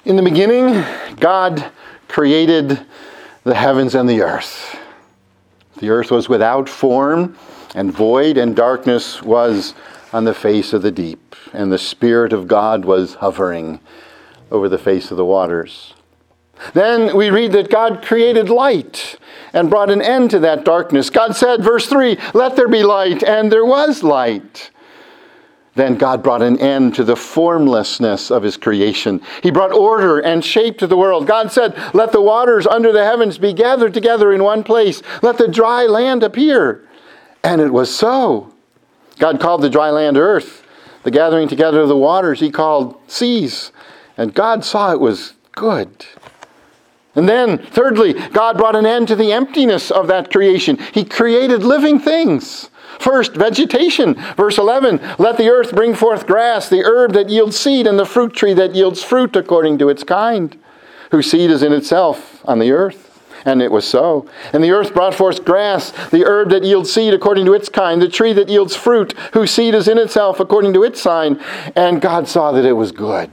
In the beginning, God created the heavens and the earth. The earth was without form and void, and darkness was on the face of the deep. And the Spirit of God was hovering over the face of the waters. Then we read that God created light and brought an end to that darkness. God said, verse 3, "Let there be light," and there was light. Then God brought an end to the formlessness of his creation. He brought order and shape to the world. God said, "Let the waters under the heavens be gathered together in one place. Let the dry land appear." And it was so. God called the dry land earth. The gathering together of the waters he called seas. And God saw it was good. And then, thirdly, God brought an end to the emptiness of that creation. He created living things. First, vegetation. Verse 11, "Let the earth bring forth grass, the herb that yields seed, and the fruit tree that yields fruit according to its kind, whose seed is in itself on the earth." And it was so. And the earth brought forth grass, the herb that yields seed according to its kind, the tree that yields fruit, whose seed is in itself according to its sign. And God saw that it was good.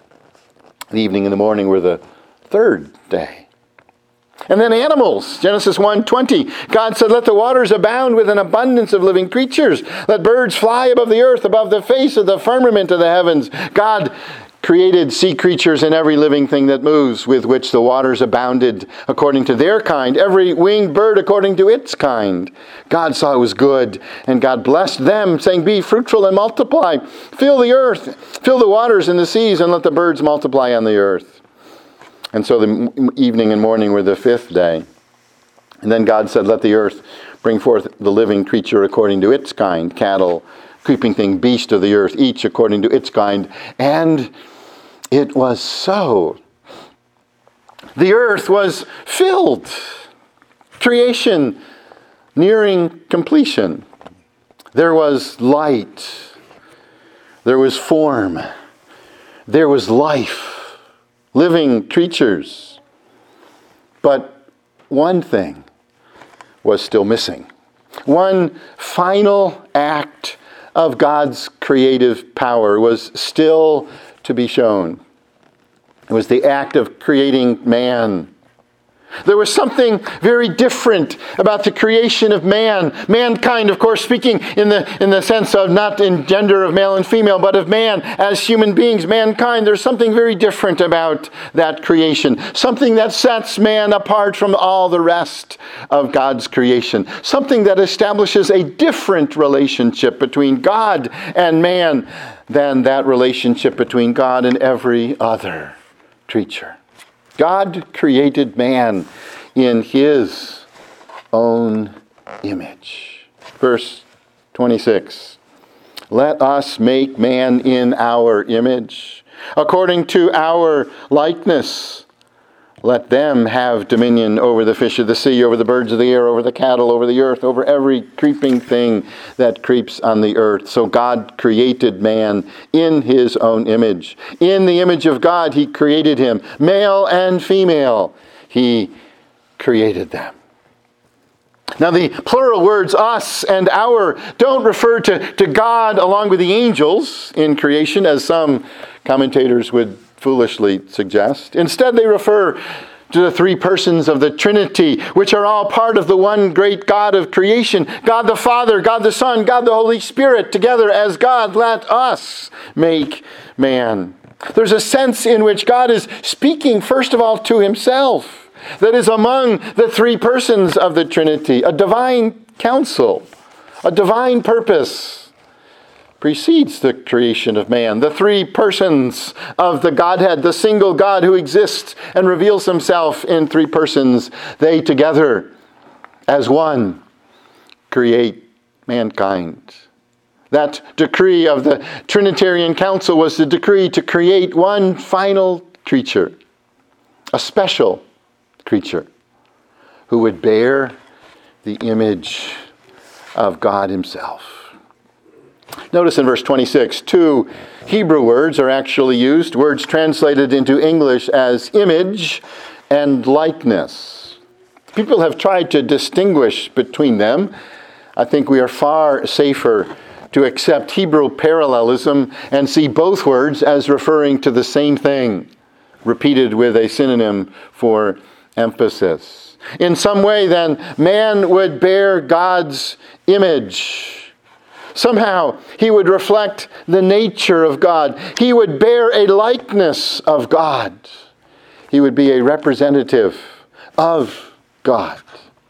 The evening and the morning were the third day. And then animals, Genesis 1:20. God said, "Let the waters abound with an abundance of living creatures. Let birds fly above the earth, above the face of the firmament of the heavens." God created sea creatures and every living thing that moves, with which the waters abounded according to their kind, every winged bird according to its kind. God saw it was good, and God blessed them, saying, "Be fruitful and multiply. Fill the earth, fill the waters and the seas, and let the birds multiply on the earth." And so the evening and morning were the fifth day. And then God said, "Let the earth bring forth the living creature according to its kind, cattle, creeping thing, beast of the earth, each according to its kind." And it was so. The earth was filled. Creation nearing completion. There was light. There was form. There was life. Living creatures. But one thing was still missing. One final act of God's creative power was still to be shown. It was the act of creating man. There was something very different about the creation of man. Mankind, of course, speaking in the sense of not in gender of male and female, but of man as human beings, mankind. There's something very different about that creation. Something that sets man apart from all the rest of God's creation. Something that establishes a different relationship between God and man than that relationship between God and every other creature. God created man in his own image. Verse 26. "Let us make man in our image, according to our likeness. Let them have dominion over the fish of the sea, over the birds of the air, over the cattle, over the earth, over every creeping thing that creeps on the earth." So God created man in his own image. In the image of God, he created him. Male and female, he created them. Now the plural words us and our don't refer to God along with the angels in creation, as some commentators would foolishly suggest. Instead, they refer to the three persons of the Trinity, which are all part of the one great God of creation. God the Father, God the Son, God the Holy Spirit, together as God, let us make man. There's a sense in which God is speaking, first of all, to himself. That is among the three persons of the Trinity. A divine counsel, a divine purpose precedes the creation of man. The three persons of the Godhead, the single God who exists and reveals himself in three persons, they together as one create mankind. That decree of the Trinitarian Council was the decree to create one final creature, a special creature, who would bear the image of God himself. Notice in verse 26, two Hebrew words are actually used, words translated into English as image and likeness. People have tried to distinguish between them. I think we are far safer to accept Hebrew parallelism and see both words as referring to the same thing. repeated with a synonym for emphasis. In some way, then, man would bear God's image. Somehow, he would reflect the nature of God. He would bear a likeness of God. He would be a representative of God.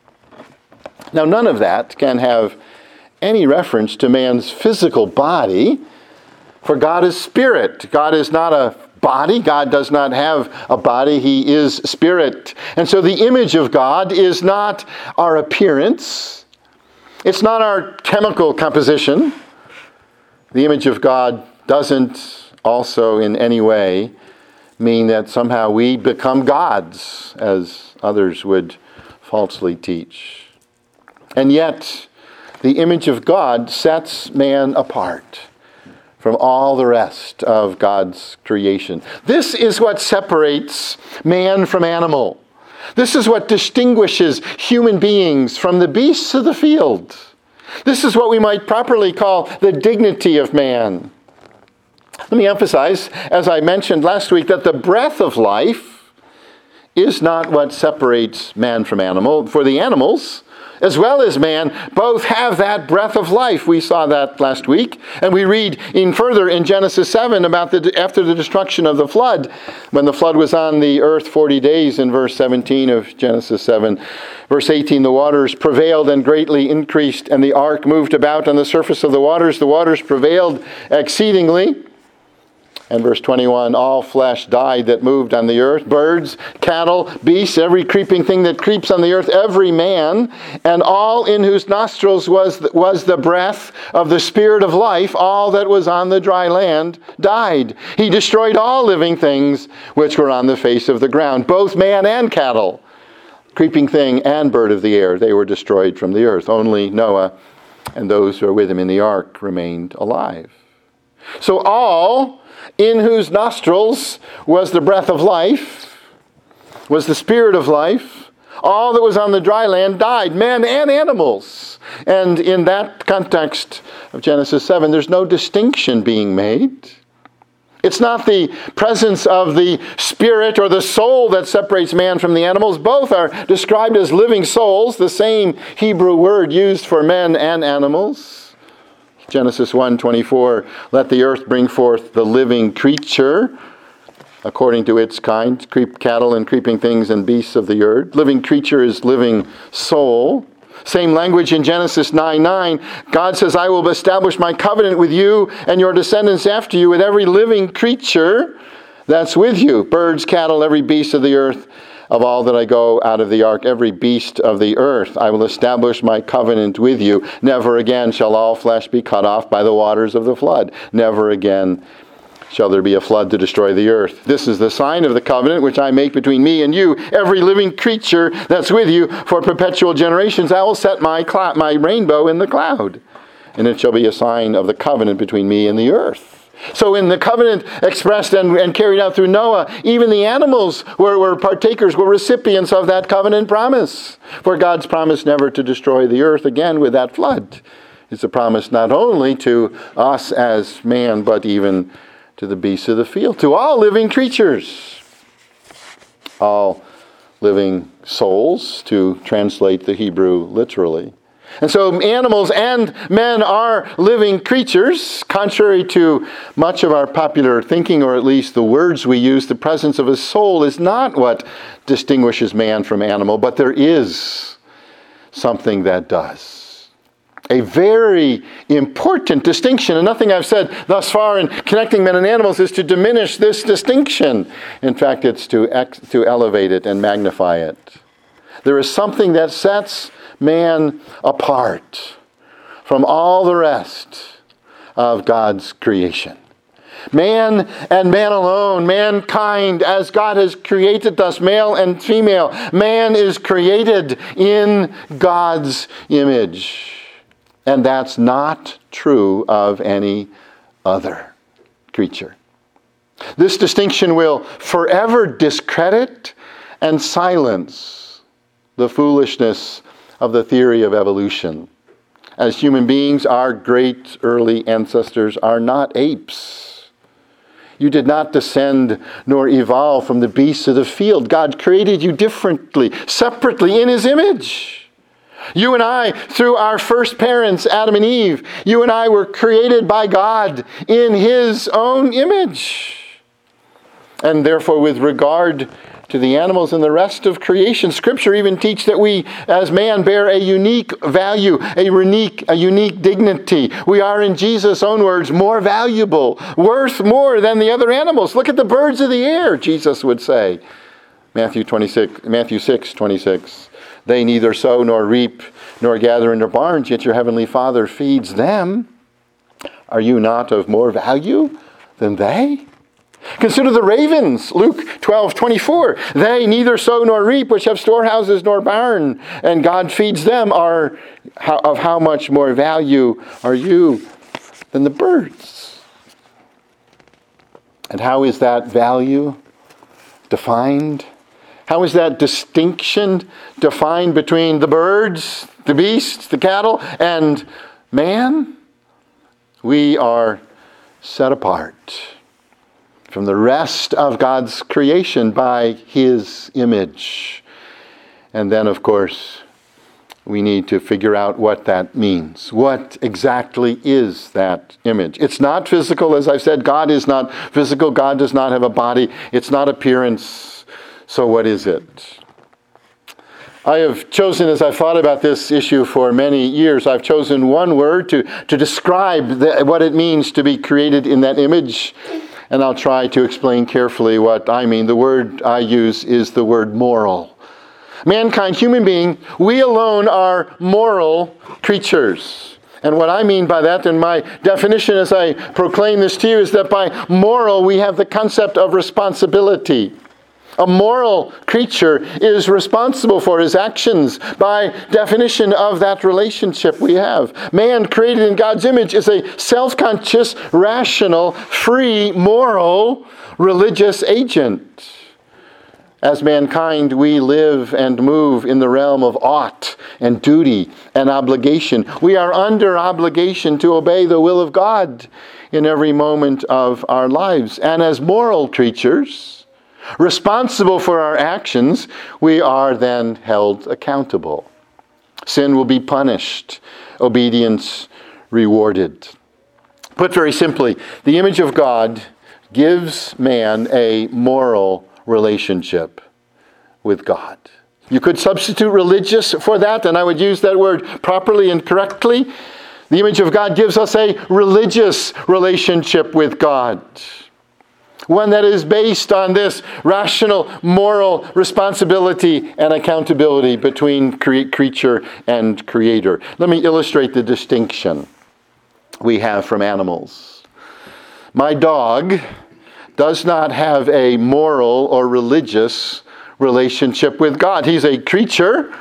Now, none of that can have any reference to man's physical body, for God is spirit. God is not a body. God does not have a body. He is spirit. And so the image of God is not our appearance. It's not our chemical composition. The image of God doesn't also in any way mean that somehow we become gods, as others would falsely teach. And yet, the image of God sets man apart from all the rest of God's creation. This is what separates man from animal. This is what distinguishes human beings from the beasts of the field. This is what we might properly call the dignity of man. Let me emphasize, as I mentioned last week, that the breath of life is not what separates man from animal. For the animals, as well as man, both have that breath of life. We saw that last week. And we read further in Genesis 7 about after the destruction of the flood, when the flood was on the earth 40 days in verse 17 of Genesis 7. Verse 18, the waters prevailed and greatly increased, and the ark moved about on the surface of the waters. The waters prevailed exceedingly. And verse 21, all flesh died that moved on the earth, birds, cattle, beasts, every creeping thing that creeps on the earth, every man, and all in whose nostrils was the breath of the Spirit of life, all that was on the dry land died. He destroyed all living things which were on the face of the ground, both man and cattle, creeping thing and bird of the air. They were destroyed from the earth. Only Noah and those who were with him in the ark remained alive. So all in whose nostrils was the breath of life, was the Spirit of life, all that was on the dry land died, men and animals. And in that context of Genesis 7, there's no distinction being made. It's not the presence of the spirit or the soul that separates man from the animals. Both are described as living souls, the same Hebrew word used for men and animals. Genesis 1:24, let the earth bring forth the living creature according to its kind, cattle and creeping things and beasts of the earth. Living creature is living soul. Same language in Genesis 9:9. God says, I will establish my covenant with you and your descendants after you with every living creature that's with you. Birds, cattle, every beast of the earth, of all that I go out of the ark, every beast of the earth, I will establish my covenant with you. Never again shall all flesh be cut off by the waters of the flood. Never again shall there be a flood to destroy the earth. This is the sign of the covenant which I make between me and you, every living creature that's with you for perpetual generations. I will set my rainbow in the cloud, and it shall be a sign of the covenant between me and the earth. So in the covenant expressed and carried out through Noah, even the animals were partakers, were recipients of that covenant promise. For God's promise never to destroy the earth again with that flood. It's a promise not only to us as man, but even to the beasts of the field, to all living creatures. All living souls, to translate the Hebrew literally. And so animals and men are living creatures. Contrary to much of our popular thinking, or at least the words we use, the presence of a soul is not what distinguishes man from animal, but there is something that does. A very important distinction, and nothing I've said thus far in connecting men and animals is to diminish this distinction. In fact, it's to elevate it and magnify it. There is something that sets man apart from all the rest of God's creation. Man and man alone, mankind, as God has created us, male and female, man is created in God's image. And that's not true of any other creature. This distinction will forever discredit and silence the foolishness of the theory of evolution. As human beings, our great early ancestors are not apes. You did not descend nor evolve from the beasts of the field. God created you differently, separately in his image. You and I, through our first parents, Adam and Eve, you and I were created by God in his own image. And therefore, with regard to the animals and the rest of creation, Scripture even teaches that we, as man, bear a unique value, a unique dignity. We are, in Jesus' own words, more valuable, worth more than the other animals. Look at the birds of the air, Jesus would say. Matthew 6:26. They neither sow nor reap nor gather in their barns, yet your heavenly Father feeds them. Are you not of more value than they? Consider the ravens, Luke 12:24. They neither sow nor reap, which have storehouses nor barn, and God feeds them. Of how much more value are you than the birds? And how is that value defined? How is that distinction defined between the birds, the beasts, the cattle, and man? We are set apart from the rest of God's creation by his image. And then, of course, we need to figure out what that means. What exactly is that image? It's not physical, as I've said. God is not physical. God does not have a body. It's not appearance. So what is it? I have chosen, as I've thought about this issue for many years, I've chosen one word to describe what it means to be created in that image. And I'll try to explain carefully what I mean. The word I use is the word moral. Mankind, human being, we alone are moral creatures. And what I mean by that, and my definition as I proclaim this to you, is that by moral we have the concept of responsibility. A moral creature is responsible for his actions by definition of that relationship we have. Man created in God's image is a self-conscious, rational, free, moral, religious agent. As mankind, we live and move in the realm of ought and duty and obligation. We are under obligation to obey the will of God in every moment of our lives. And as moral creatures, responsible for our actions, we are then held accountable. Sin will be punished, obedience rewarded. Put very simply, the image of God gives man a moral relationship with God. You could substitute religious for that, and I would use that word properly and correctly. The image of God gives us a religious relationship with God. One that is based on this rational, moral responsibility and accountability between creature and creator. Let me illustrate the distinction we have from animals. My dog does not have a moral or religious relationship with God. He's a creature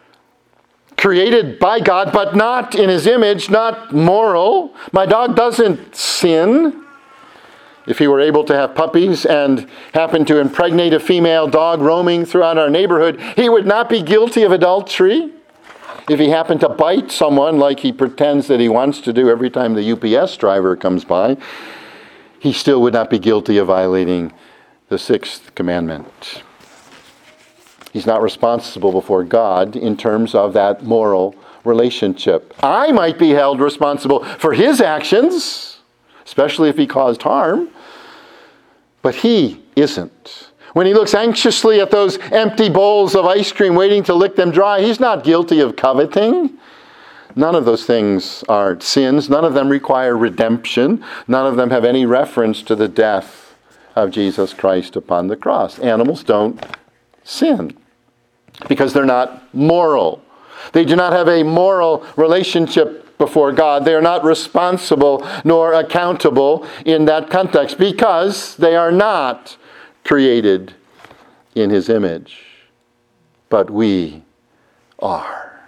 created by God, but not in his image, not moral. My dog doesn't sin. If he were able to have puppies and happen to impregnate a female dog roaming throughout our neighborhood, he would not be guilty of adultery. If he happened to bite someone like he pretends that he wants to do every time the UPS driver comes by, he still would not be guilty of violating the sixth commandment. He's not responsible before God in terms of that moral relationship. I might be held responsible for his actions, especially if he caused harm, but he isn't. When he looks anxiously at those empty bowls of ice cream waiting to lick them dry, he's not guilty of coveting. None of those things are sins. None of them require redemption. None of them have any reference to the death of Jesus Christ upon the cross. Animals don't sin because they're not moral. They do not have a moral relationship before God. They are not responsible nor accountable in that context because they are not created in his image. But we are.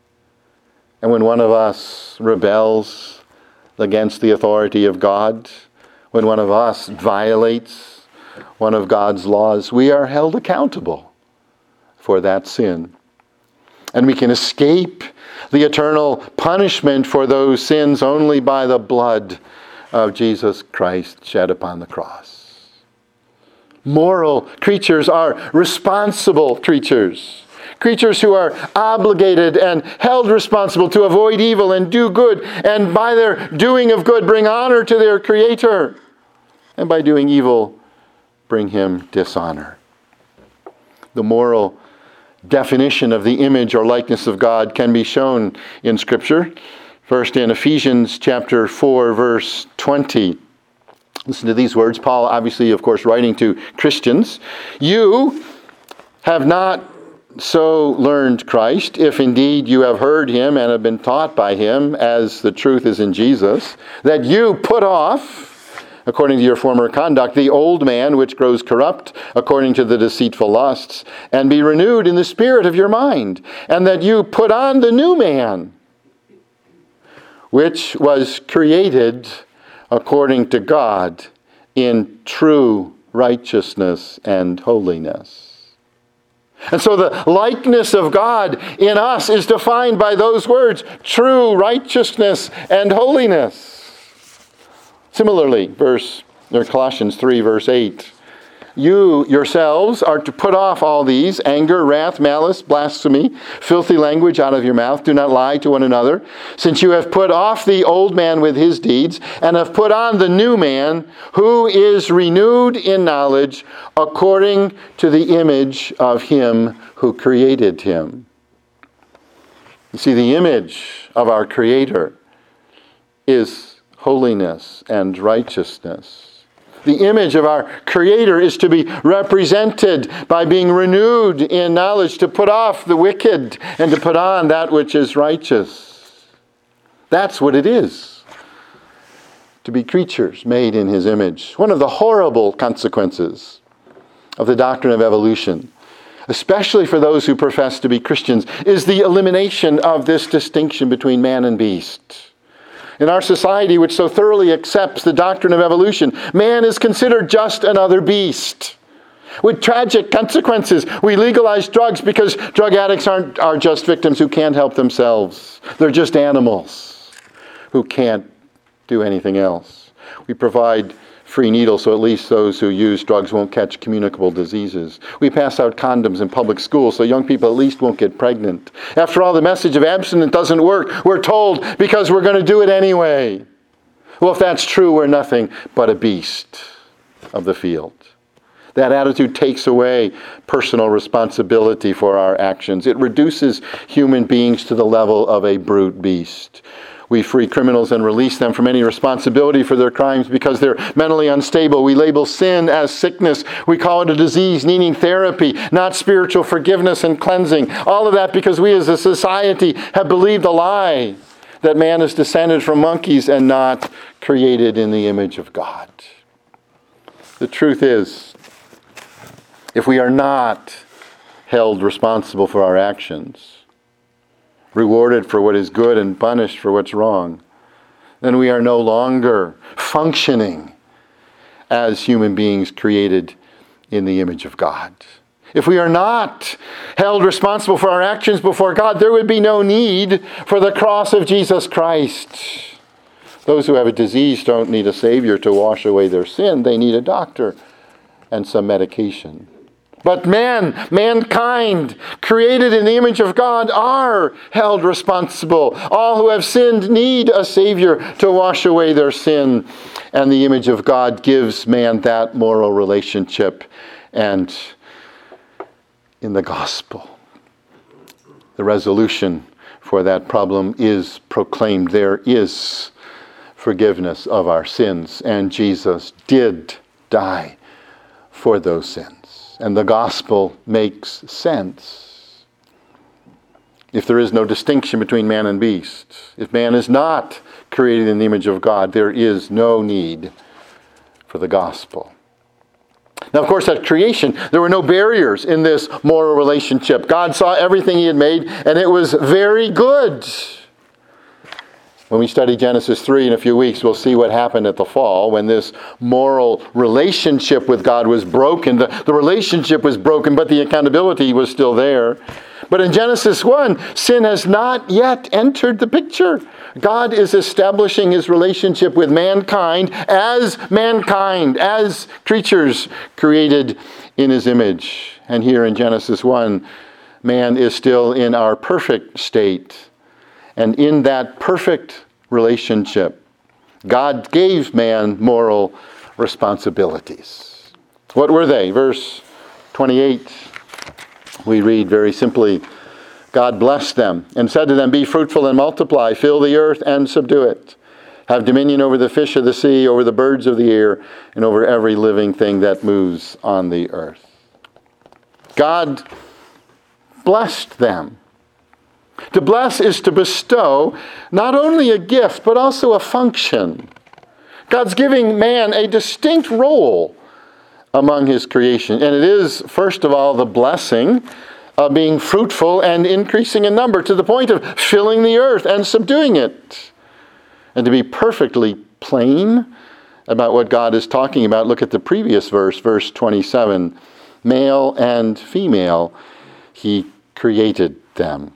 And when one of us rebels against the authority of God, when one of us violates one of God's laws, we are held accountable for that sin. And we can escape the eternal punishment for those sins only by the blood of Jesus Christ shed upon the cross. Moral creatures are responsible creatures. Creatures who are obligated and held responsible to avoid evil and do good, and by their doing of good bring honor to their Creator, and by doing evil bring Him dishonor. The moral definition of the image or likeness of God can be shown in Scripture. First in Ephesians chapter 4, verse 20. Listen to these words. Paul, obviously, of course, writing to Christians. You have not so learned Christ, if indeed you have heard Him and have been taught by Him, as the truth is in Jesus, that you put off, according to your former conduct, the old man which grows corrupt according to the deceitful lusts, and be renewed in the spirit of your mind, and that you put on the new man, which was created according to God in true righteousness and holiness. And so the likeness of God in us is defined by those words, true righteousness and holiness. Similarly, Colossians 3, verse 8. You yourselves are to put off all these, anger, wrath, malice, blasphemy, filthy language out of your mouth. Do not lie to one another, since you have put off the old man with his deeds, and have put on the new man, who is renewed in knowledge according to the image of Him who created him. You see, the image of our Creator is holiness and righteousness. The image of our Creator is to be represented by being renewed in knowledge, to put off the wicked and to put on that which is righteous. That's what it is to be creatures made in His image. One of the horrible consequences of the doctrine of evolution, especially for those who profess to be Christians, is the elimination of this distinction between man and beast. In our society, which so thoroughly accepts the doctrine of evolution, man is considered just another beast, with tragic consequences. We legalize drugs because drug addicts are just victims who can't help themselves. They're just animals who can't do anything else. We provide free needles so at least those who use drugs won't catch communicable diseases. We pass out condoms in public schools so young people at least won't get pregnant. After all, the message of abstinence doesn't work, we're told, because we're going to do it anyway. Well, if that's true, we're nothing but a beast of the field. That attitude takes away personal responsibility for our actions. It reduces human beings to the level of a brute beast. We free criminals and release them from any responsibility for their crimes because they're mentally unstable. We label sin as sickness. We call it a disease needing therapy, not spiritual forgiveness and cleansing. All of that because we as a society have believed a lie that man is descended from monkeys and not created in the image of God. The truth is, if we are not held responsible for our actions, rewarded for what is good and punished for what's wrong, then we are no longer functioning as human beings created in the image of God. If we are not held responsible for our actions before God, there would be no need for the cross of Jesus Christ. Those who have a disease don't need a Savior to wash away their sin. They need a doctor and some medication. But mankind, created in the image of God, are held responsible. All who have sinned need a Savior to wash away their sin. And the image of God gives man that moral relationship. And in the gospel, the resolution for that problem is proclaimed. There is forgiveness of our sins, and Jesus did die for those sins. And the gospel makes sense. If there is no distinction between man and beast, if man is not created in the image of God, there is no need for the gospel. Now, of course, at creation, there were no barriers in this moral relationship. God saw everything He had made, and it was very good. When we study Genesis 3 in a few weeks, we'll see what happened at the fall when this moral relationship with God was broken. The relationship was broken, but the accountability was still there. But in Genesis 1, sin has not yet entered the picture. God is establishing his relationship with mankind, as creatures created in his image. And here in Genesis 1, man is still in our perfect state. And in that perfect relationship, God gave man moral responsibilities. What were they? Verse 28, we read very simply, God blessed them and said to them, "Be fruitful and multiply, fill the earth and subdue it. Have dominion over the fish of the sea, over the birds of the air, and over every living thing that moves on the earth." God blessed them. To bless is to bestow not only a gift, but also a function. God's giving man a distinct role among his creation. And it is, first of all, the blessing of being fruitful and increasing in number to the point of filling the earth and subduing it. And to be perfectly plain about what God is talking about, look at the previous verse, verse 27. Male and female, he created them.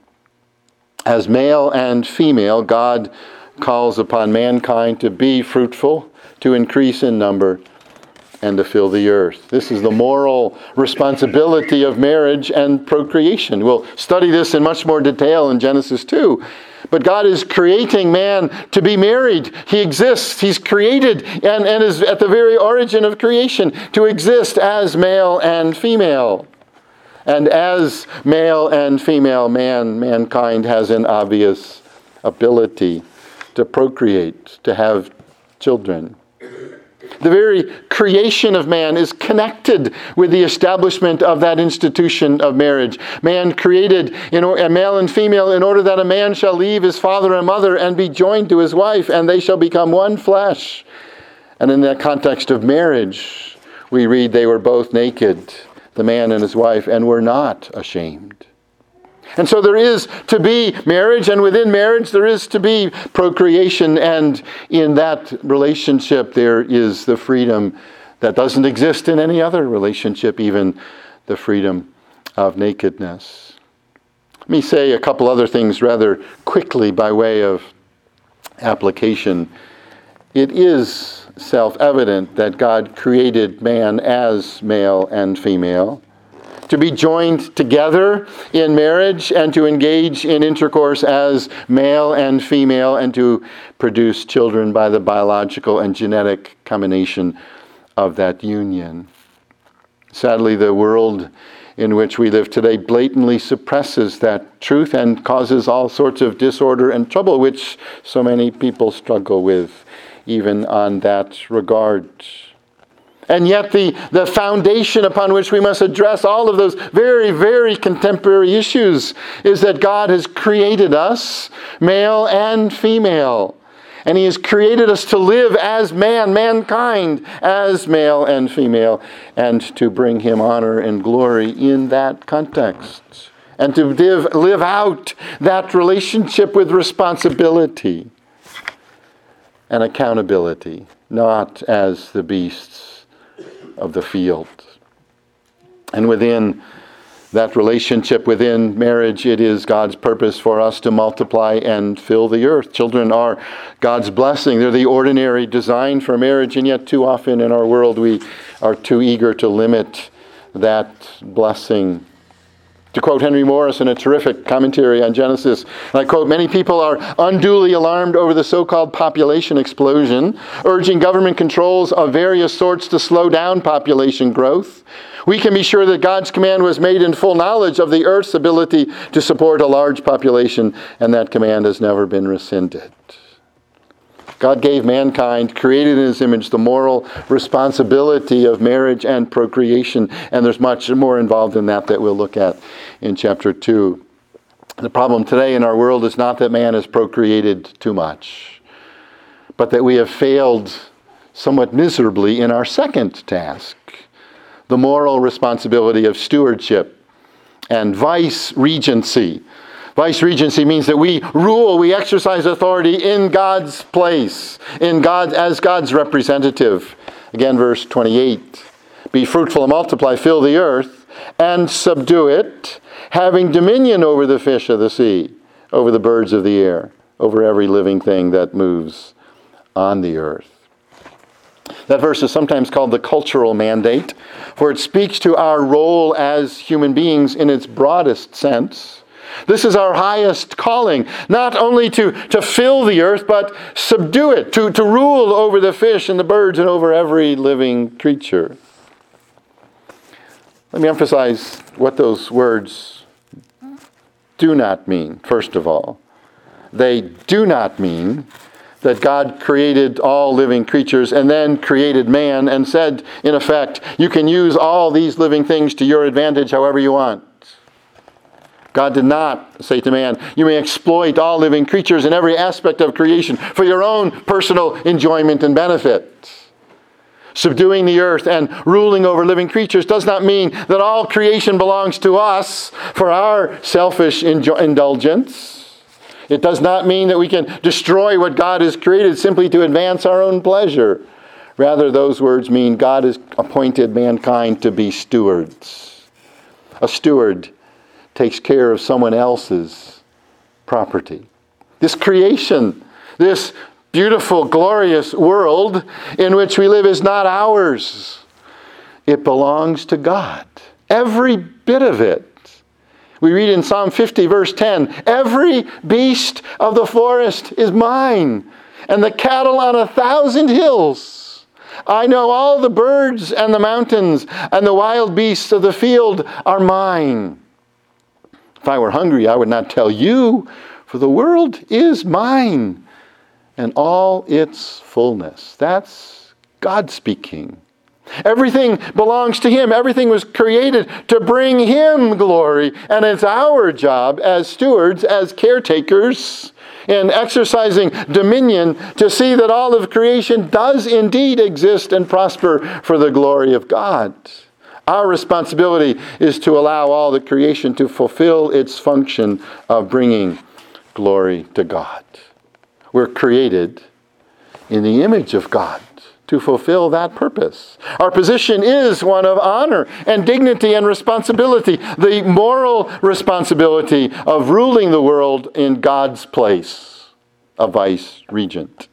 As male and female, God calls upon mankind to be fruitful, to increase in number, and to fill the earth. This is the moral responsibility of marriage and procreation. We'll study this in much more detail in Genesis 2. But God is creating man to be married. He exists. He's created and is at the very origin of creation to exist as male and female. And as male and female mankind has an obvious ability to procreate, to have children. The very creation of man is connected with the establishment of that institution of marriage. Man created a male and female in order that a man shall leave his father and mother and be joined to his wife, and they shall become one flesh. And in that context of marriage, we read they were both naked, the man and his wife, and were not ashamed. And so there is to be marriage, and within marriage there is to be procreation, and in that relationship there is the freedom that doesn't exist in any other relationship, even the freedom of nakedness. Let me say a couple other things rather quickly by way of application. It is self-evident that God created man as male and female, to be joined together in marriage and to engage in intercourse as male and female, and to produce children by the biological and genetic combination of that union. Sadly, the world in which we live today blatantly suppresses that truth and causes all sorts of disorder and trouble, which so many people struggle with, even on that regard. And yet the foundation upon which we must address all of those very, very contemporary issues is that God has created us, male and female. And he has created us to live as mankind, as male and female, and to bring him honor and glory in that context. And to live out that relationship with responsibility and accountability, not as the beasts of the field. And within that relationship, within marriage, it is God's purpose for us to multiply and fill the earth. Children are God's blessing. They're the ordinary design for marriage, and yet too often in our world we are too eager to limit that blessing. To quote Henry Morris in a terrific commentary on Genesis, and I quote, "Many people are unduly alarmed over the so-called population explosion, urging government controls of various sorts to slow down population growth. We can be sure that God's command was made in full knowledge of the earth's ability to support a large population, and that command has never been rescinded." God gave mankind, created in his image, the moral responsibility of marriage and procreation. And there's much more involved in that we'll look at in chapter 2. The problem today in our world is not that man has procreated too much, but that we have failed somewhat miserably in our second task, the moral responsibility of stewardship and vice-regency. Vice-regency means that we rule, we exercise authority in God's place, as God's representative. Again, verse 28. "Be fruitful and multiply, fill the earth, and subdue it, having dominion over the fish of the sea, over the birds of the air, over every living thing that moves on the earth. That verse is sometimes called the cultural mandate, for it speaks to our role as human beings in its broadest sense. This is our highest calling, not only to fill the earth, but subdue it, to rule over the fish and the birds and over every living creature. Let me emphasize what those words do not mean, first of all. They do not mean that God created all living creatures and then created man and said, in effect, you can use all these living things to your advantage however you want. God did not say to man, you may exploit all living creatures in every aspect of creation for your own personal enjoyment and benefit. Subduing the earth and ruling over living creatures does not mean that all creation belongs to us for our selfish indulgence. It does not mean that we can destroy what God has created simply to advance our own pleasure. Rather, those words mean God has appointed mankind to be stewards. A steward takes care of someone else's property. This creation, this beautiful, glorious world in which we live is not ours. It belongs to God. Every bit of it. We read in Psalm 50, verse 10, every beast of the forest is mine, and the cattle on 1,000 hills. I know all the birds and the mountains, and the wild beasts of the field are mine. If I were hungry, I would not tell you, for the world is mine, and all its fullness. That's God speaking. Everything belongs to Him. Everything was created to bring Him glory. And it's our job as stewards, as caretakers, in exercising dominion to see that all of creation does indeed exist and prosper for the glory of God. Our responsibility is to allow all the creation to fulfill its function of bringing glory to God. We're created in the image of God to fulfill that purpose. Our position is one of honor and dignity and responsibility, the moral responsibility of ruling the world in God's place, a vice regent,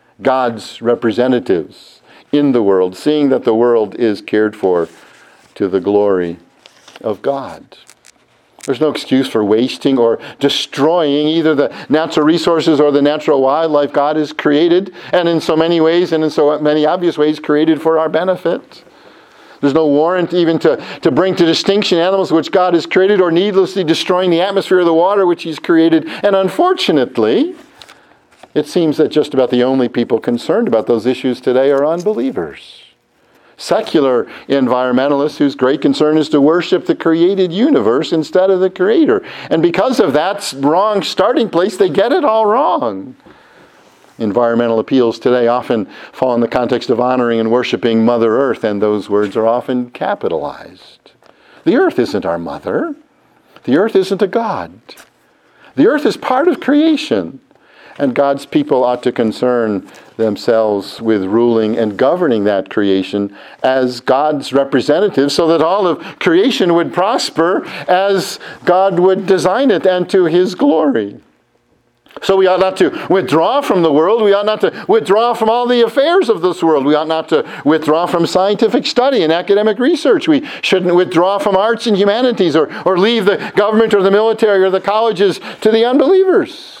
God's representatives in the world, seeing that the world is cared for to the glory of God. There's no excuse for wasting or destroying either the natural resources or the natural wildlife God has created, and in so many ways and in so many obvious ways created for our benefit. There's no warrant even to bring to distinction animals which God has created or needlessly destroying the atmosphere of the water which He's created. And unfortunately, it seems that just about the only people concerned about those issues today are unbelievers. Secular environmentalists whose great concern is to worship the created universe instead of the Creator. And because of that wrong starting place, they get it all wrong. Environmental appeals today often fall in the context of honoring and worshiping Mother Earth, and those words are often capitalized. The earth isn't our mother. The earth isn't a god. The earth is part of creation. And God's people ought to concern themselves with ruling and governing that creation as God's representatives so that all of creation would prosper as God would design it and to His glory. So we ought not to withdraw from the world. We ought not to withdraw from all the affairs of this world. We ought not to withdraw from scientific study and academic research. We shouldn't withdraw from arts and humanities or leave the government or the military or the colleges to the unbelievers.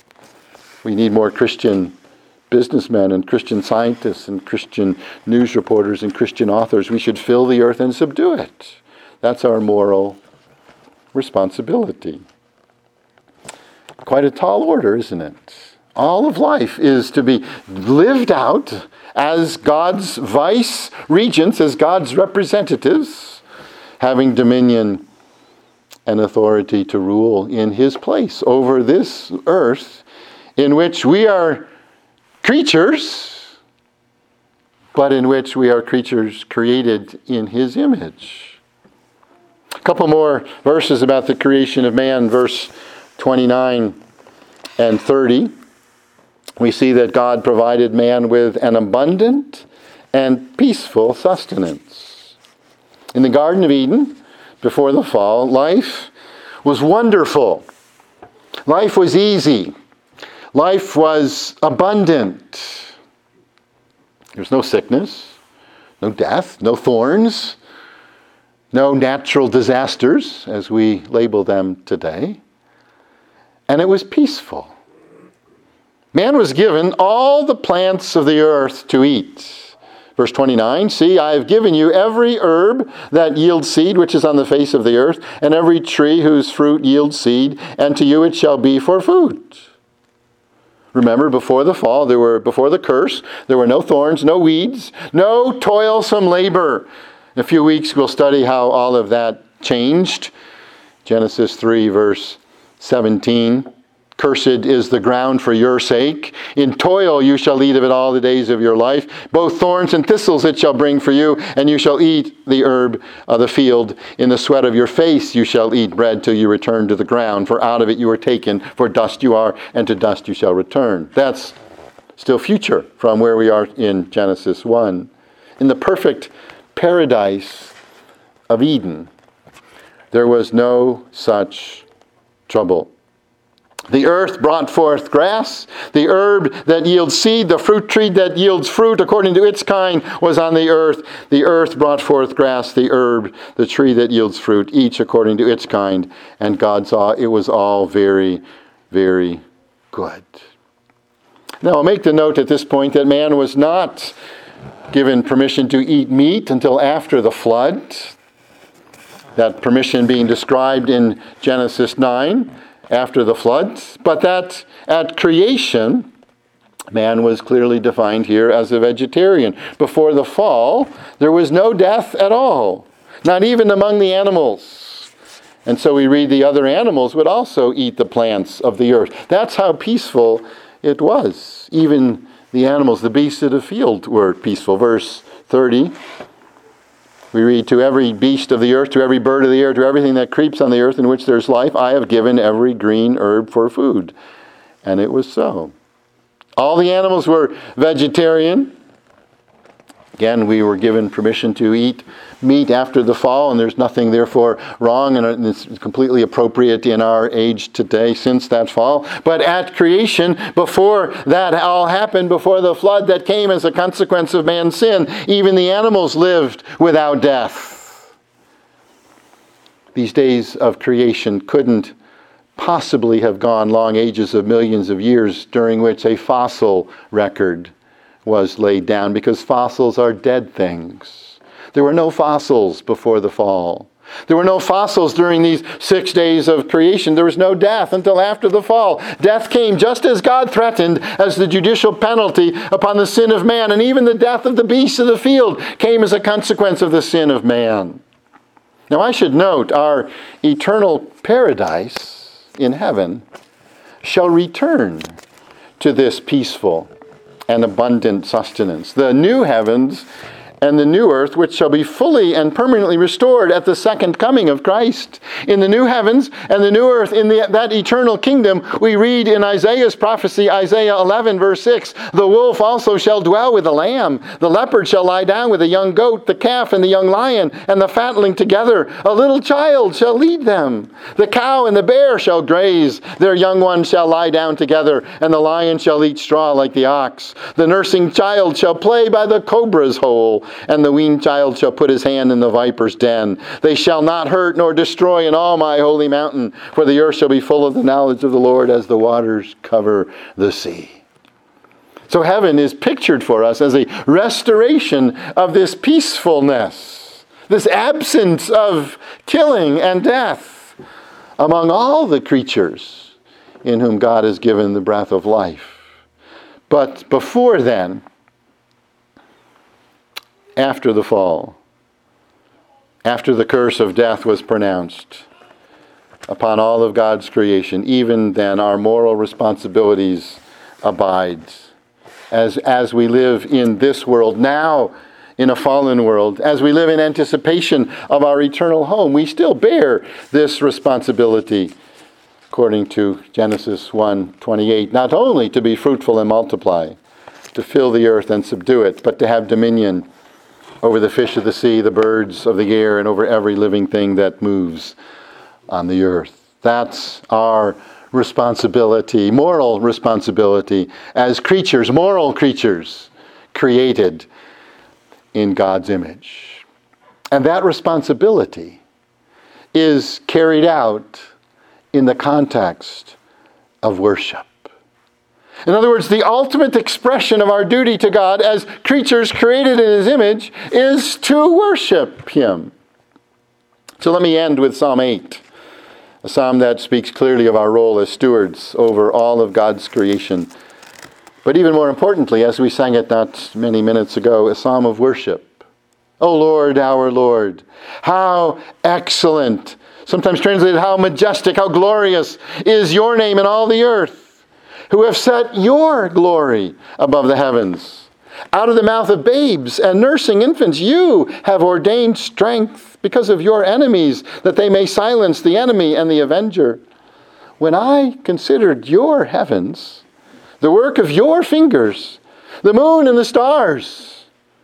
We need more Christian businessmen and Christian scientists and Christian news reporters and Christian authors. We should fill the earth and subdue it. That's our moral responsibility. Quite a tall order, isn't it? All of life is to be lived out as God's vice regents, as God's representatives, having dominion and authority to rule in His place over this earth in which we are creatures, but in which we are creatures created in His image. A couple more verses about the creation of man, verse 29 and 30. We see that God provided man with an abundant and peaceful sustenance. In the Garden of Eden, before the fall, life was wonderful. Life was easy. Life was abundant. There's no sickness, no death, no thorns, no natural disasters, as we label them today. And it was peaceful. Man was given all the plants of the earth to eat. Verse 29, see, I have given you every herb that yields seed, which is on the face of the earth, and every tree whose fruit yields seed, and to you it shall be for food. Remember, before the fall, before the curse, there were no thorns, no weeds, no toilsome labor. In a few weeks, we'll study how all of that changed. Genesis 3, verse 17. Cursed is the ground for your sake. In toil you shall eat of it all the days of your life. Both thorns and thistles it shall bring for you, and you shall eat the herb of the field. In the sweat of your face you shall eat bread till you return to the ground. For out of it you are taken, for dust you are, and to dust you shall return. That's still future from where we are in Genesis 1. In the perfect paradise of Eden, there was no such trouble. The earth brought forth grass. The herb that yields seed, the fruit tree that yields fruit according to its kind was on the earth. The earth brought forth grass, the herb, the tree that yields fruit, each according to its kind. And God saw it was all very, very good. Now I'll make the note at this point that man was not given permission to eat meat until after the flood. That permission being described in Genesis 9. After the flood, but that at creation, man was clearly defined here as a vegetarian. Before the fall, there was no death at all, not even among the animals. And so we read the other animals would also eat the plants of the earth. That's how peaceful it was. Even the animals, the beasts of the field, were peaceful. Verse 30. We read, to every beast of the earth, to every bird of the air, to everything that creeps on the earth in which there's life, I have given every green herb for food. And it was so. All the animals were vegetarian. Again, we were given permission to eat meat after the fall, and there's nothing therefore wrong, and it's completely appropriate in our age today since that fall. But at creation, before that all happened, before the flood that came as a consequence of man's sin, even the animals lived without death. These days of creation couldn't possibly have gone long ages of millions of years during which a fossil record was laid down, because fossils are dead things. There were no fossils before the fall. There were no fossils during these 6 days of creation. There was no death until after the fall. Death came just as God threatened as the judicial penalty upon the sin of man, and even the death of the beasts of the field came as a consequence of the sin of man. Now I should note, our eternal paradise in heaven shall return to this peaceful and abundant sustenance. The new heavens and the new earth, which shall be fully and permanently restored at the second coming of Christ. In the new heavens and the new earth, in that eternal kingdom, we read in Isaiah's prophecy, Isaiah 11, verse 6, the wolf also shall dwell with the lamb. The leopard shall lie down with the young goat, the calf and the young lion, and the fatling together. A little child shall lead them. The cow and the bear shall graze. Their young ones shall lie down together, and the lion shall eat straw like the ox. The nursing child shall play by the cobra's hole, and the weaned child shall put his hand in the viper's den. They shall not hurt nor destroy in all my holy mountain, for the earth shall be full of the knowledge of the Lord as the waters cover the sea. So heaven is pictured for us as a restoration of this peacefulness, this absence of killing and death among all the creatures in whom God has given the breath of life. But before then, after the fall, after the curse of death was pronounced upon all of God's creation, even then our moral responsibilities abide. As we live in this world now, in a fallen world, as we live in anticipation of our eternal home, we still bear this responsibility, according to Genesis 1:28, not only to be fruitful and multiply, to fill the earth and subdue it, but to have dominion over the fish of the sea, the birds of the air, and over every living thing that moves on the earth. That's our responsibility, moral responsibility, as creatures, moral creatures, created in God's image. And that responsibility is carried out in the context of worship. In other words, the ultimate expression of our duty to God as creatures created in His image is to worship Him. So let me end with Psalm 8, a psalm that speaks clearly of our role as stewards over all of God's creation. But even more importantly, as we sang it not many minutes ago, a psalm of worship. O Lord, our Lord, how excellent, sometimes translated how majestic, how glorious is your name in all the earth, who have set your glory above the heavens. Out of the mouth of babes and nursing infants, you have ordained strength because of your enemies, that they may silence the enemy and the avenger. When I considered your heavens, the work of your fingers, the moon and the stars.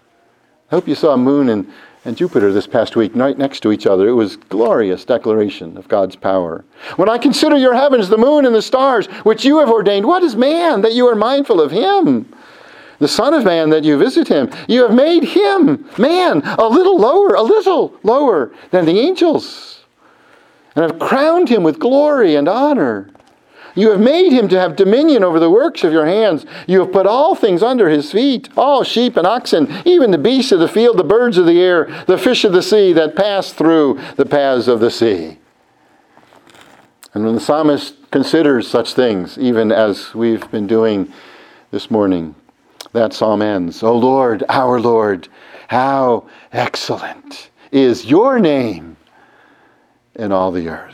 I hope you saw Moon and Jupiter this past week, right next to each other. It was a glorious declaration of God's power. When I consider your heavens, the moon and the stars, which you have ordained, what is man that you are mindful of him? The Son of Man that you visit him. You have made him, man, a little lower than the angels, and have crowned him with glory and honor. You have made him to have dominion over the works of your hands. You have put all things under his feet, all sheep and oxen, even the beasts of the field, the birds of the air, the fish of the sea that pass through the paths of the sea. And when the psalmist considers such things, even as we've been doing this morning, that psalm ends, O Lord, our Lord, how excellent is your name in all the earth.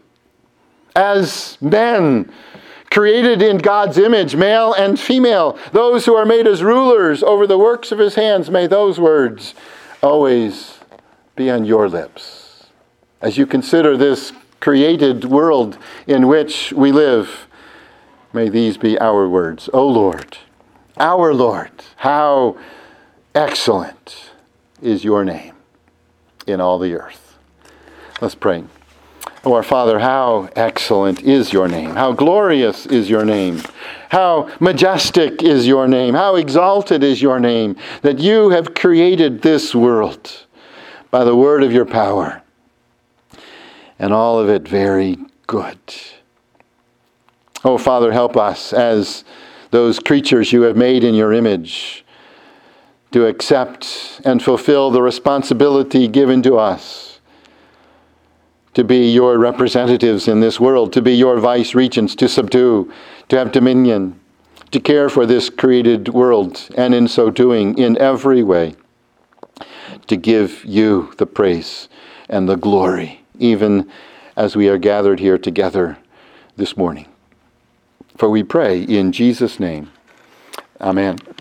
As men, created in God's image, male and female, those who are made as rulers over the works of his hands, may those words always be on your lips. As you consider this created world in which we live, may these be our words. O Lord, our Lord, how excellent is your name in all the earth. Let's pray. Oh, our Father, how excellent is your name. How glorious is your name. How majestic is your name. How exalted is your name, that you have created this world by the word of your power, and all of it very good. Oh, Father, help us as those creatures you have made in your image to accept and fulfill the responsibility given to us to be your representatives in this world, to be your vice-regents, to subdue, to have dominion, to care for this created world, and in so doing, in every way, to give you the praise and the glory, even as we are gathered here together this morning. For we pray in Jesus' name. Amen.